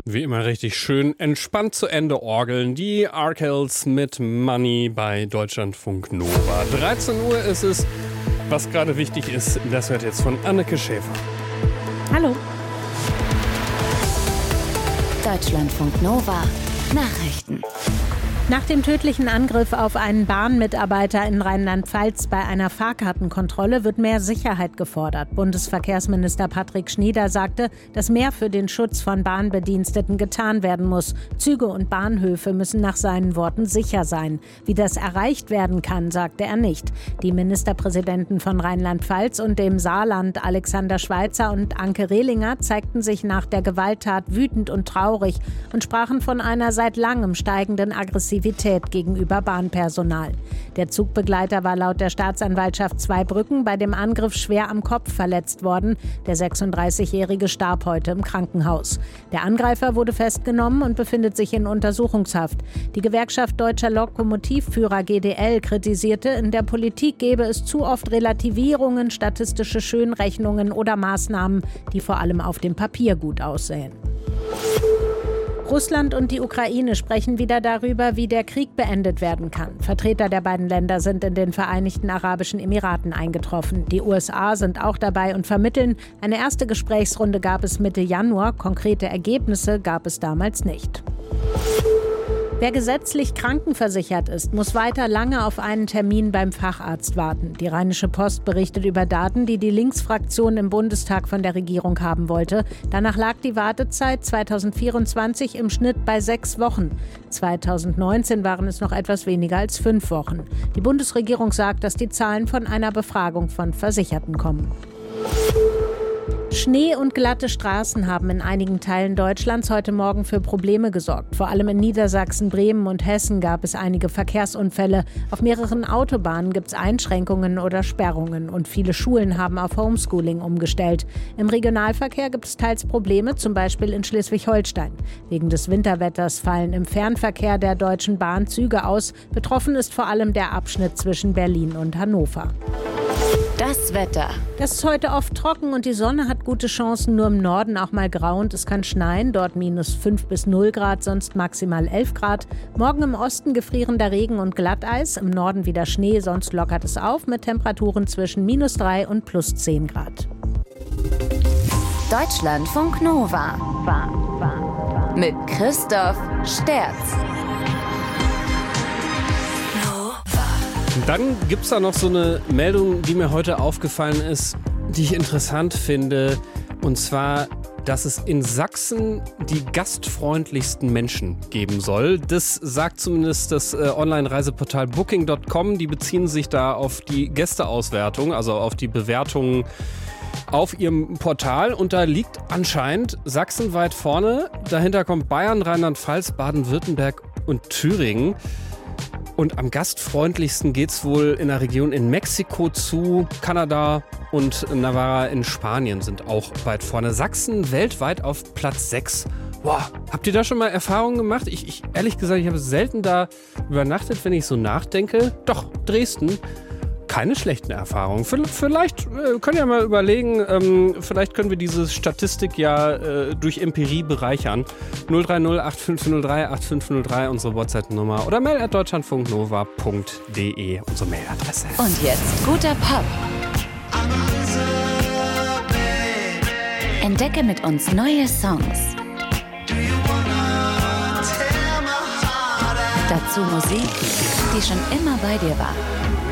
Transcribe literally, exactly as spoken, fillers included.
Wie immer richtig schön entspannt zu Ende orgeln. Die Arkells mit Money bei Deutschlandfunk Nova. dreizehn Uhr ist es. Was gerade wichtig ist, das hört jetzt von Anneke Schäfer. Hallo. Deutschlandfunk Nova Nachrichten. Nach dem tödlichen Angriff auf einen Bahnmitarbeiter in Rheinland-Pfalz bei einer Fahrkartenkontrolle wird mehr Sicherheit gefordert. Bundesverkehrsminister Patrick Schnieder sagte, dass mehr für den Schutz von Bahnbediensteten getan werden muss. Züge und Bahnhöfe müssen nach seinen Worten sicher sein. Wie das erreicht werden kann, sagte er nicht. Die Ministerpräsidenten von Rheinland-Pfalz und dem Saarland, Alexander Schweitzer und Anke Rehlinger, zeigten sich nach der Gewalttat wütend und traurig und sprachen von einer seit langem steigenden Aggressivität gegenüber Bahnpersonal. Der Zugbegleiter war laut der Staatsanwaltschaft Zweibrücken bei dem Angriff schwer am Kopf verletzt worden. Der sechsunddreißigjährige starb heute im Krankenhaus. Der Angreifer wurde festgenommen und befindet sich in Untersuchungshaft. Die Gewerkschaft Deutscher Lokomotivführer G D L kritisierte, in der Politik gebe es zu oft Relativierungen, statistische Schönrechnungen oder Maßnahmen, die vor allem auf dem Papier gut aussehen. Russland und die Ukraine sprechen wieder darüber, wie der Krieg beendet werden kann. Vertreter der beiden Länder sind in den Vereinigten Arabischen Emiraten eingetroffen. Die U S A sind auch dabei und vermitteln. Eine erste Gesprächsrunde gab es Mitte Januar. Konkrete Ergebnisse gab es damals nicht. Wer gesetzlich krankenversichert ist, muss weiter lange auf einen Termin beim Facharzt warten. Die Rheinische Post berichtet über Daten, die die Linksfraktion im Bundestag von der Regierung haben wollte. Danach lag die Wartezeit zweitausendvierundzwanzig im Schnitt bei sechs Wochen. zweitausendneunzehn waren es noch etwas weniger als fünf Wochen. Die Bundesregierung sagt, dass die Zahlen von einer Befragung von Versicherten kommen. Schnee und glatte Straßen haben in einigen Teilen Deutschlands heute Morgen für Probleme gesorgt. Vor allem in Niedersachsen, Bremen und Hessen gab es einige Verkehrsunfälle. Auf mehreren Autobahnen gibt es Einschränkungen oder Sperrungen und viele Schulen haben auf Homeschooling umgestellt. Im Regionalverkehr gibt es teils Probleme, zum Beispiel in Schleswig-Holstein. Wegen des Winterwetters fallen im Fernverkehr der Deutschen Bahn Züge aus. Betroffen ist vor allem der Abschnitt zwischen Berlin und Hannover. Das Wetter. Das ist heute oft trocken und die Sonne hat gute Chancen, nur im Norden auch mal grau und es kann schneien, dort minus fünf bis null Grad, sonst maximal elf Grad. Morgen im Osten gefrierender Regen und Glatteis, im Norden wieder Schnee, sonst lockert es auf mit Temperaturen zwischen minus drei und plus zehn Grad. Deutschlandfunk Nova mit Christoph Sterz. Dann gibt es da noch so eine Meldung, die mir heute aufgefallen ist, die ich interessant finde. Und zwar, dass es in Sachsen die gastfreundlichsten Menschen geben soll. Das sagt zumindest das äh, Online-Reiseportal Booking Punkt com. Die beziehen sich da auf die Gästeauswertung, also auf die Bewertungen auf ihrem Portal. Und da liegt anscheinend Sachsen weit vorne. Dahinter kommt Bayern, Rheinland-Pfalz, Baden-Württemberg und Thüringen. Und am gastfreundlichsten geht es wohl in der Region in Mexiko zu. Kanada und Navarra in Spanien sind auch weit vorne. Sachsen weltweit auf Platz sechs. Boah, habt ihr da schon mal Erfahrungen gemacht? Ich, ich ehrlich gesagt, ich habe selten da übernachtet, wenn ich so nachdenke. Doch, Dresden. Keine schlechten Erfahrungen. Vielleicht äh, können wir mal überlegen, ähm, vielleicht können wir diese Statistik ja äh, durch Empirie bereichern. null drei null acht fünf null drei acht fünf null drei, unsere WhatsApp-Nummer oder mail at deutschlandfunknova punkt de, unsere Mailadresse. Und jetzt guter Pop. Entdecke mit uns neue Songs. Dazu Musik, die schon immer bei dir war.